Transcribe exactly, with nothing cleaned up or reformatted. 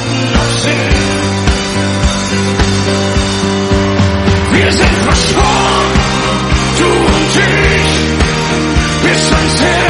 Zeiten noch sind. Wir sind verschworen, du und ich, bis ans Herz.